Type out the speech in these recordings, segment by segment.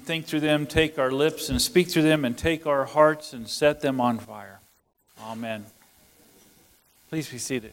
think through them, take our lips and speak through them, and take our hearts and set them on fire. Amen. Please be seated.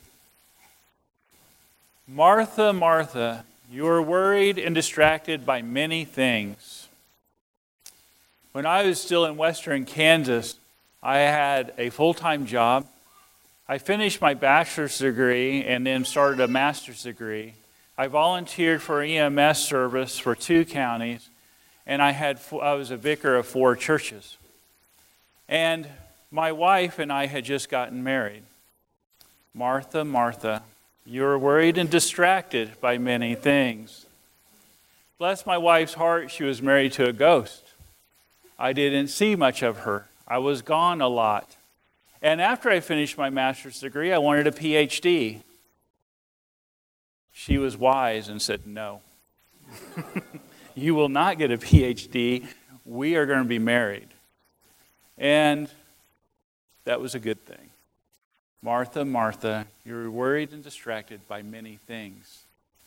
Martha, Martha, you are worried and distracted by many things. When I was still in western Kansas, I had a full-time job. I finished my bachelor's degree and then started a master's degree. I volunteered for EMS service for 2 counties, and I was a vicar of 4 churches. And my wife and I had just gotten married. Martha, Martha, you are worried and distracted by many things. Bless my wife's heart, she was married to a ghost. I didn't see much of her. I was gone a lot. And after I finished my master's degree, I wanted a PhD. She was wise and said, no. You will not get a PhD. We are going to be married. And that was a good thing. Martha, Martha, you're worried and distracted by many things.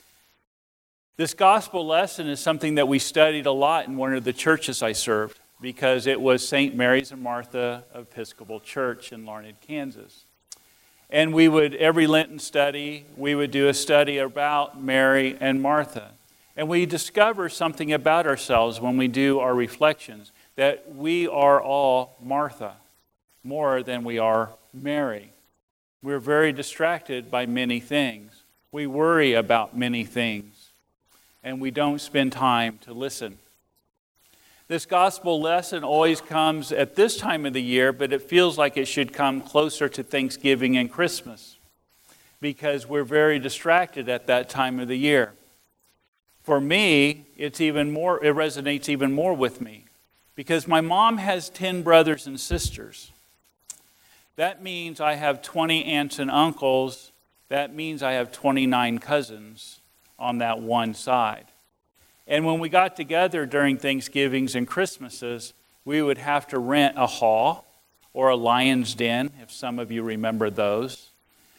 This gospel lesson is something that we studied a lot in one of the churches I served, because it was St. Mary's and Martha Episcopal Church in Larned, Kansas. And we would, every Lenten study, we would do a study about Mary and Martha. And we discover something about ourselves when we do our reflections, that we are all Martha, more than we are Mary. We're very distracted by many things. We worry about many things, and we don't spend time to listen. This gospel lesson always comes at this time of the year, but it feels like it should come closer to Thanksgiving and Christmas, because we're very distracted at that time of the year. For me, it resonates even more with me, because my mom has 10 brothers and sisters. That means I have 20 aunts and uncles. That means I have 29 cousins on that one side. And when we got together during Thanksgivings and Christmases, we would have to rent a hall or a lion's den, if some of you remember those.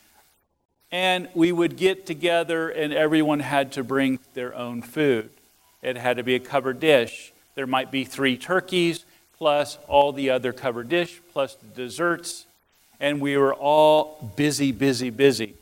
And we would get together and everyone had to bring their own food. It had to be a covered dish. There might be 3 turkeys, plus all the other covered dish, plus the desserts. And we were all busy, busy, busy.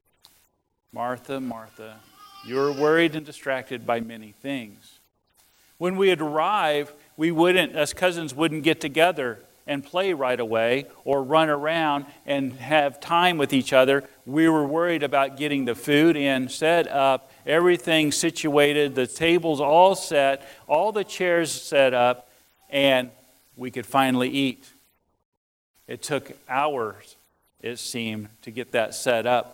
Martha, Martha, you're worried and distracted by many things. When we would arrive, us cousins wouldn't get together and play right away or run around and have time with each other. We were worried about getting the food in, set up, everything situated, the tables all set, all the chairs set up, and we could finally eat. It took hours, it seemed, to get that set up.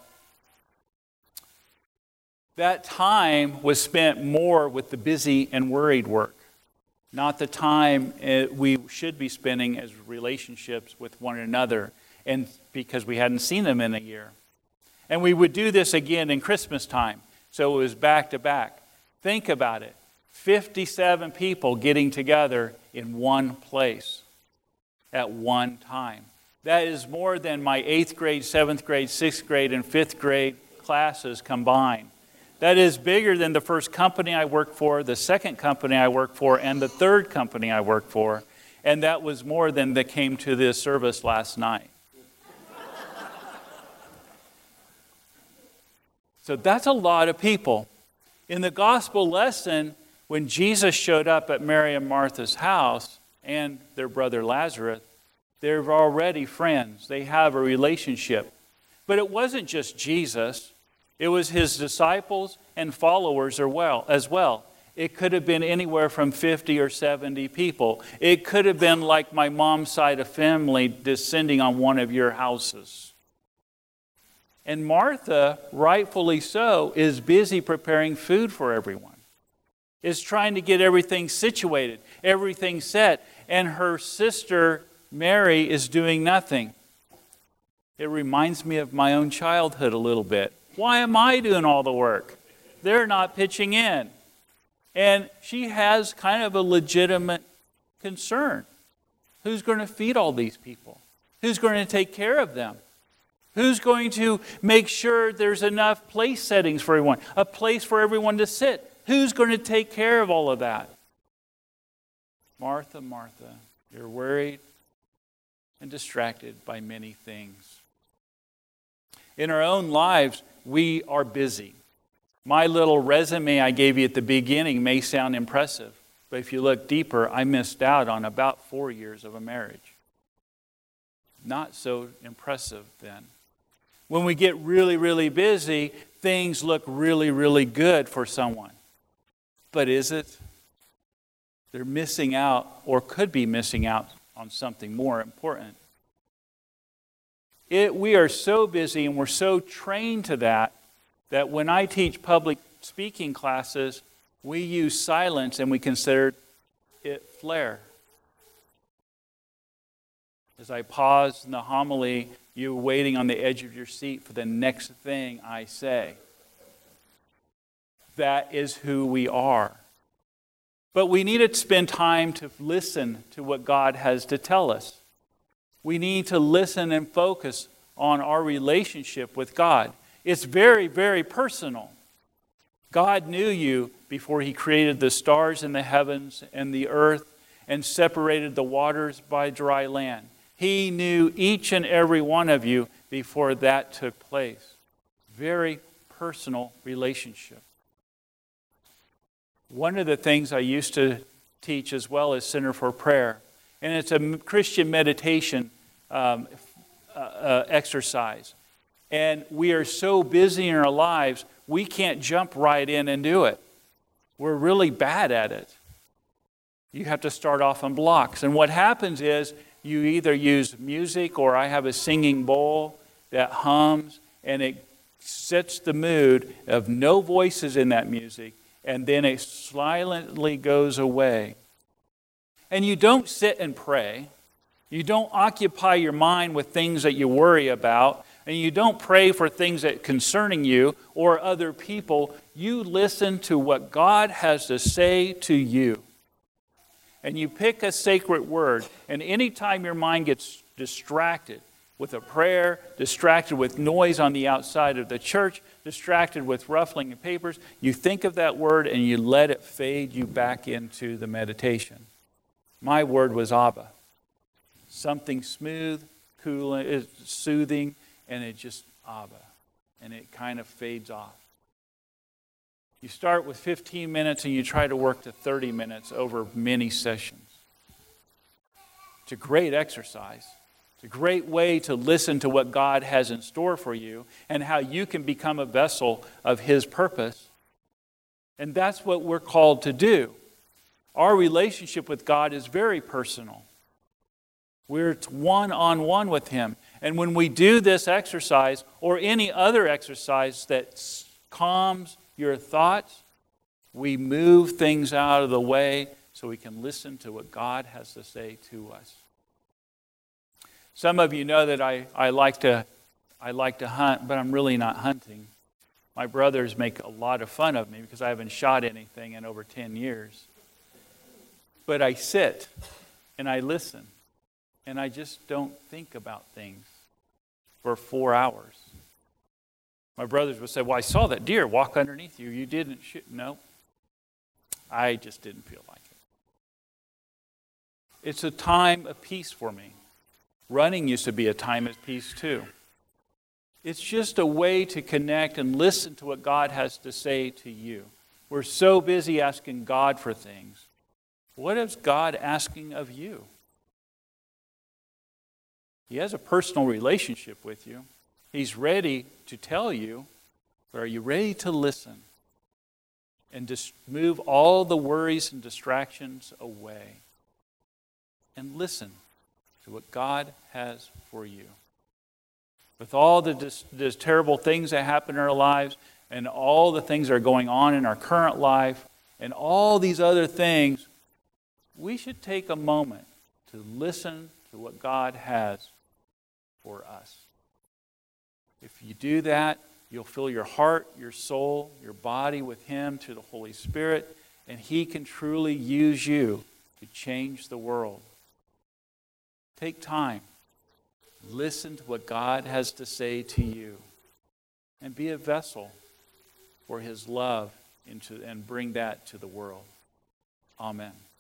That time was spent more with the busy and worried work, not the time we should be spending as relationships with one another, and because we hadn't seen them in a year. And we would do this again in Christmas time, so it was back to back. Think about it, 57 people getting together in one place at one time. That is more than my 8th grade, 7th grade, 6th grade, and 5th grade classes combined. That is bigger than the first company I worked for, the second company I worked for, and the third company I worked for. And that was more than that came to this service last night. So that's a lot of people. In the gospel lesson, when Jesus showed up at Mary and Martha's house and their brother Lazarus, they're already friends. They have a relationship. But it wasn't just Jesus. It was his disciples and followers as well. It could have been anywhere from 50 or 70 people. It could have been like my mom's side of family descending on one of your houses. And Martha, rightfully so, is busy preparing food for everyone. Is trying to get everything situated, everything set. And her sister, Mary, is doing nothing. It reminds me of my own childhood a little bit. Why am I doing all the work? They're not pitching in. And she has kind of a legitimate concern. Who's going to feed all these people? Who's going to take care of them? Who's going to make sure there's enough place settings for everyone? A place for everyone to sit? Who's going to take care of all of that? Martha, Martha, you're worried and distracted by many things. In our own lives, we are busy. My little resume I gave you at the beginning may sound impressive, but if you look deeper, I missed out on about 4 years of a marriage. Not so impressive then. When we get really, really busy, things look really, really good for someone. But is it? They're missing out, or could be missing out, on something more important. We are so busy and we're so trained to that when I teach public speaking classes, we use silence and we consider it flair. As I pause in the homily, you're waiting on the edge of your seat for the next thing I say. That is who we are. But we need to spend time to listen to what God has to tell us. We need to listen and focus on our relationship with God. It's very, very personal. God knew you before He created the stars in the heavens and the earth and separated the waters by dry land. He knew each and every one of you before that took place. Very personal relationship. One of the things I used to teach as well is Center for Prayer. And it's a Christian meditation exercise. And we are so busy in our lives, we can't jump right in and do it. We're really bad at it. You have to start off in blocks. And what happens is you either use music, or I have a singing bowl that hums, and it sets the mood of no voices in that music, and then it silently goes away. And you don't sit and pray. You don't occupy your mind with things that you worry about, and you don't pray for things that concerning you or other people. You listen to what God has to say to you. And you pick a sacred word, and anytime your mind gets distracted with a prayer, distracted with noise on the outside of the church, distracted with ruffling of papers, you think of that word and you let it fade you back into the meditation. My word was Abba. Something smooth, cool, soothing, and it just Abba. And it kind of fades off. You start with 15 minutes and you try to work to 30 minutes over many sessions. It's a great exercise. It's a great way to listen to what God has in store for you and how you can become a vessel of His purpose. And that's what we're called to do. Our relationship with God is very personal. We're one-on-one with Him. And when we do this exercise or any other exercise that calms your thoughts, we move things out of the way so we can listen to what God has to say to us. Some of you know that I like to hunt, but I'm really not hunting. My brothers make a lot of fun of me because I haven't shot anything in over 10 years. But I sit and I listen, and I just don't think about things for 4 hours. My brothers would say, well, I saw that deer walk underneath you. You didn't shoot. No, I just didn't feel like it. It's a time of peace for me. Running used to be a time of peace too. It's just a way to connect and listen to what God has to say to you. We're so busy asking God for things. What is God asking of you? He has a personal relationship with you. He's ready to tell you, but are you ready to listen? And just move all the worries and distractions away. And listen to what God has for you. With all the terrible things that happen in our lives, and all the things that are going on in our current life, and all these other things, we should take a moment to listen to what God has for us. If you do that, you'll fill your heart, your soul, your body with Him through the Holy Spirit, and He can truly use you to change the world. Take time. Listen to what God has to say to you, and be a vessel for His love and bring that to the world. Amen.